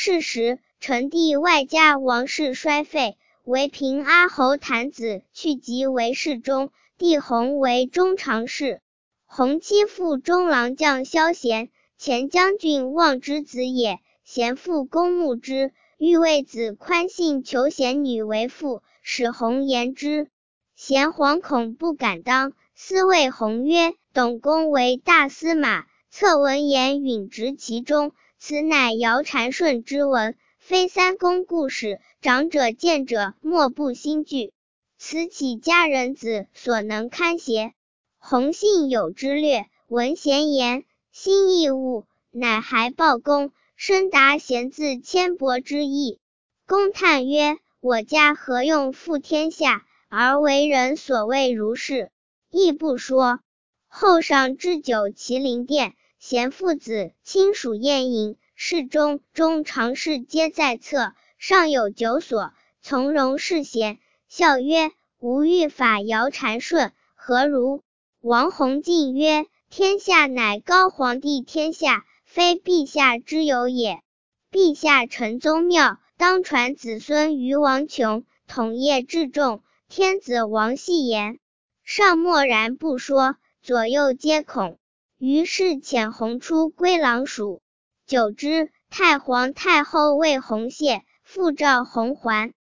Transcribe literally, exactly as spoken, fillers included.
是时，成帝外加王室衰废，为平阿侯谭子去疾为侍中，弟弘为中常侍。弘妻父中郎将萧贤，前将军望之子也，贤父公慕之，欲为子宽信求贤女为妇，使弘言之。贤惶恐不敢当，私谓弘曰：董公为大司马，策文言允直其中，此乃尧禅顺之文，非三公故事，长者见者莫不心惧。此岂家人子所能堪邪？弘信有之略，闻贤言，心亦恶，乃还报公，深达贤字千帛之意。公叹曰：我家何用负天下，而为人所谓如是？亦不说。后上置酒麒麟殿，贤父子亲属宴饮，侍中、中常侍皆在侧，上有酒所，从容侍贤，笑曰：吾欲法尧禅顺，何如？王弘进曰：天下乃高皇帝天下，非陛下之有也。陛下承宗庙，当传子孙于王穷，统业至重，天子王戏言。上默然不说，左右皆恐。于是遣弘出归郎署。久之，太皇太后谓弘谢，复召弘还。